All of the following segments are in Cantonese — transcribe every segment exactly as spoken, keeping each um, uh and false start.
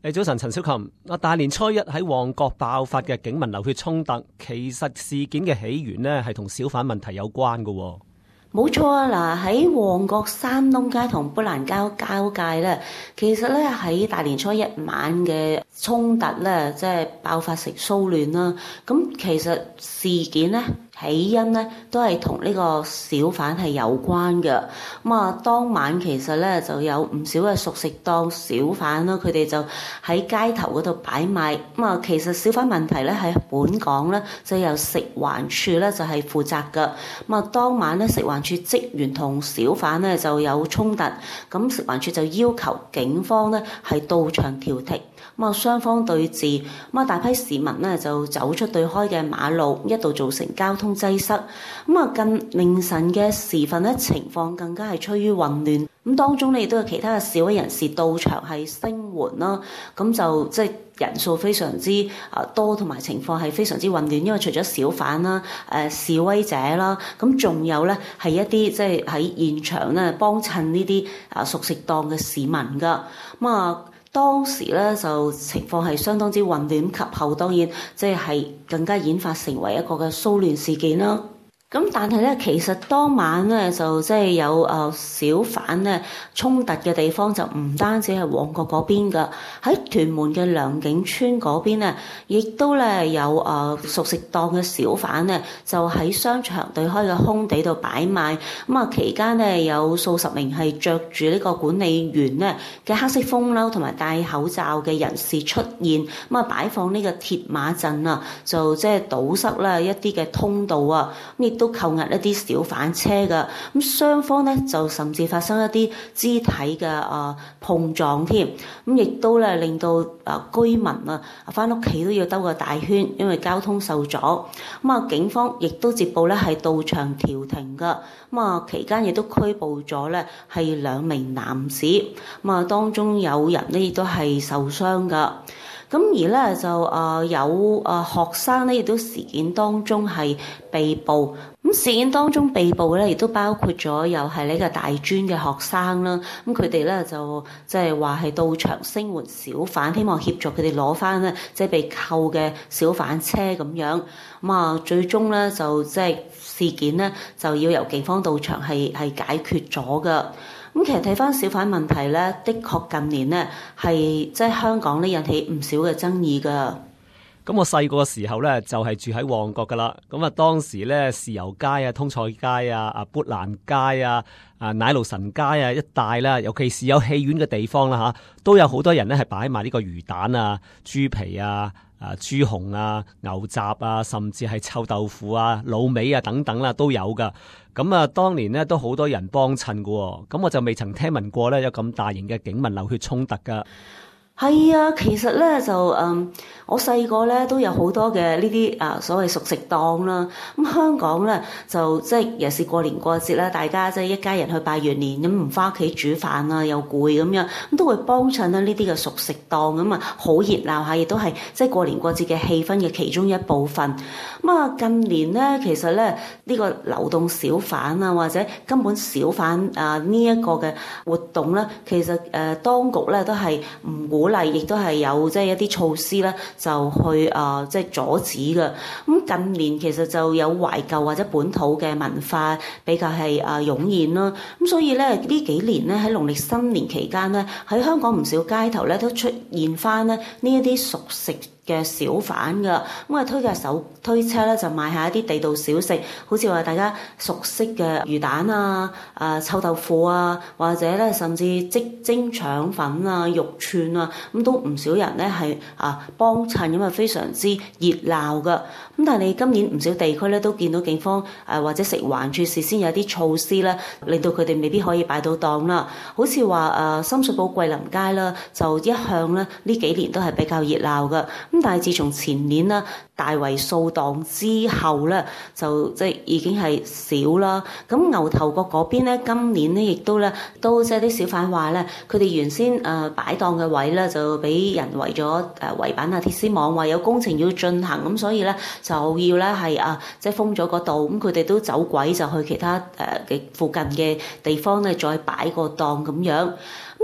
誒，早晨，陳小琴。啊，大年初一喺旺角爆發嘅警民流血衝突，其實事件嘅起源呢係同小販問題有關嘅喎。 冇錯啊！嗱，喺旺角山東街同砵蘭街交界咧，其實咧喺大年初一晚嘅衝突咧，即係爆發成騷亂啦。咁其實事件咧起因咧都係同呢個小販係有關嘅。咁啊，當晚其實咧就有唔少嘅熟食檔小販啦，佢哋就喺街頭嗰度擺賣。咁啊，其實小販問題咧喺本港咧就由食環署咧就係負責嘅。咁啊，當晚咧食環署職員同小販咧就有衝突，咁食環署就要求警方咧係到場調停。咁啊，雙方對峙，咁啊大批市民咧就走出對開嘅馬路，一度造成交通擠塞。咁啊，近凌晨嘅時分咧，情況更加係趨於混亂。咁當中咧亦都有其他嘅示威人士到場係聲援啦。咁就即係人數非常之啊多，同埋情況係非常之混亂。因為除咗小販啦、誒示威者啦，咁仲有咧係一啲即係喺現場咧幫襯呢啲啊熟食檔嘅市民㗎。咁啊〜當時咧就情況係相當之混亂，及後當然即係更加演化成為一個嘅騷亂事件啦。咁但係咧，其實當晚咧就即係有誒小販咧衝突嘅地方就唔單止係旺角嗰邊㗎，喺屯門嘅良景村嗰邊咧，亦都咧有誒熟食檔嘅小販咧就喺商場對開嘅空地度擺賣。咁啊期間咧有數十名係着住呢個管理員咧嘅黑色風褸同埋戴口罩嘅人士出現，咁啊擺放呢個鐵馬陣啊，就即係堵塞啦一啲嘅通道啊，亦都扣押一啲小販車㗎。咁雙方咧就甚至發生一啲肢體嘅啊碰撞添，咁亦都咧令到啊居民啊返屋企都要兜個大圈，因為交通受阻。咁啊警方亦都接報咧係到場調停㗎。咁啊期間亦都拘捕咗咧係兩名男子，咁啊當中有人咧亦都係受傷㗎。咁而咧就誒有誒學生咧，亦都事件當中係被捕。咁事件當中被捕嘅咧，亦都包括咗又係呢個大專嘅學生啦。咁佢哋咧就即係話係到場聲援小販，希望協助佢哋攞翻咧即係被扣嘅小販車咁樣。咁啊，最終咧就即係事件咧就要由警方到場係係解決咗㗎。咁其實睇翻小販問題咧，的確近年咧係即係香港咧引起唔少嘅爭議㗎。 咁我細個嘅時候咧就係住喺旺角噶啦。咁啊當時咧豉油街啊、通菜街啊、啊砵蘭街啊、啊奶路臣街啊一帶啦，尤其是有戲院嘅地方啦嚇，都有好多人咧係擺埋呢個魚蛋啊、豬皮啊、啊豬紅啊、牛雜啊，甚至係臭豆腐啊、滷味啊等等啦都有噶。咁啊，當年咧都好多人幫襯噶喎，咁我就未曾聽聞過咧有咁大型嘅警民流血衝突噶。 係啊，其實咧就嗯，我細個咧都有好多嘅呢啲啊所謂熟食檔啦。咁香港咧就即係尤其是過年過節啦，大家即係一家人去拜完年咁，唔返屋企煮飯啊，又攰咁樣，咁都會幫襯啦呢啲嘅熟食檔咁啊，好熱鬧下，亦都係即係過年過節嘅氣氛嘅其中一部分。咁啊，近年咧其實咧呢個流動小販啊，或者根本小販啊呢一個嘅活動咧，其實誒當局咧都係唔鼓勵，亦都係有即係一啲措施咧，就去啊即係阻止嘅。咁近年其實就有懷舊或者本土嘅文化比較係啊湧現啦。咁所以咧呢幾年咧喺農曆新年期間咧，喺香港唔少街頭咧都出現翻咧呢一啲熟食嘅小販㗎。咁啊推嘅手推車咧就賣下一啲地道小食，好似話大家熟悉嘅魚蛋啊、啊臭豆腐啊，或者咧甚至即蒸腸粉啊、肉串啊，咁都唔少人咧係啊幫襯，咁啊非常之熱鬧㗎。咁但係今年唔少地區咧都見到警方誒或者食環署事先有啲措施咧，令到佢哋未必可以擺到檔啦。好似話誒深水埗桂林街啦，就一向咧呢幾年都係比較熱鬧㗎。咁但係自從前年啦大圍掃檔之後咧，就即係已經係少啦。咁牛頭角嗰邊咧，今年咧亦都咧都即係啲小販話咧，佢哋原先誒擺檔嘅位咧就俾人圍咗誒圍板啊、鐵絲網，話有工程要進行，咁所以咧就要咧係啊即係封咗嗰度。咁佢哋都走鬼就去其他誒嘅附近嘅地方咧再擺個檔咁樣。咁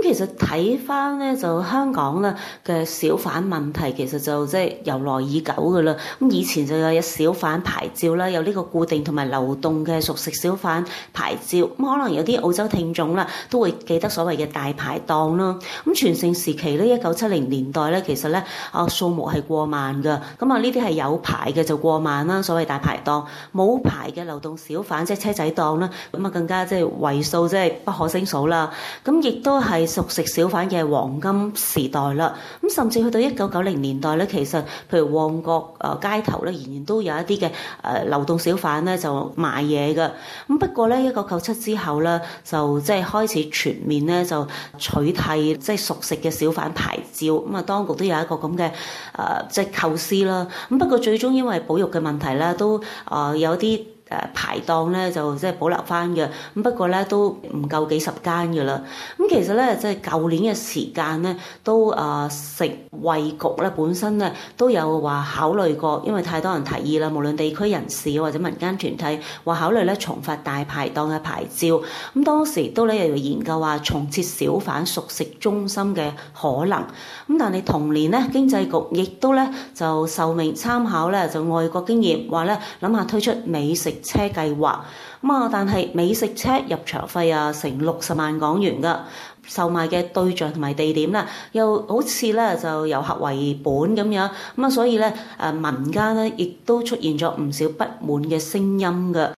咁其實睇翻咧，就香港咧嘅小販問題，其實就即係由來已久噶啦。咁以前就有小販牌照啦，有呢個固定同埋流動嘅熟食小販牌照。咁可能有啲澳洲聽眾啦，都會記得所謂嘅大排檔啦。咁全盛時期咧，一九七零年代咧，其實咧啊數目係過萬噶。咁啊呢啲係有牌嘅就過萬啦，所謂大排檔。冇牌嘅流動小販即係車仔檔啦，咁啊更加即係為數即係不可勝數啦。咁亦都係熟食小販嘅黃金時代啦。咁甚至去到一九九零年代咧，其實譬如旺角誒街頭咧，仍然都有一啲嘅誒流動小販咧就賣嘢嘅。咁不過咧，一九九七之後咧，就即係開始全面咧就取締即係熟食嘅小販牌照。咁啊，當局都有一個咁嘅誒即係構思啦。咁不過最終因為保育嘅問題咧，都誒有啲誒排檔咧就即係保留翻嘅，咁不過咧都唔夠幾十間嘅啦。咁其實咧即係舊年嘅時間咧，都誒食衛局咧本身咧都有話考慮過，因為太多人提議啦，無論地區人士或者民間團體話考慮咧重發大排檔嘅牌照。咁當時都咧又研究話重設小販熟食中心嘅可能。咁但係同年咧經濟局亦都咧就受命參考咧就外國經驗，話咧諗下推出美食車計劃。咁啊，但係美食車入場費啊成六十萬港元噶，售賣嘅對象同埋地點咧，又好似咧就遊客為本咁樣。咁啊，所以咧誒民間咧亦都出現咗唔少不滿嘅聲音噶。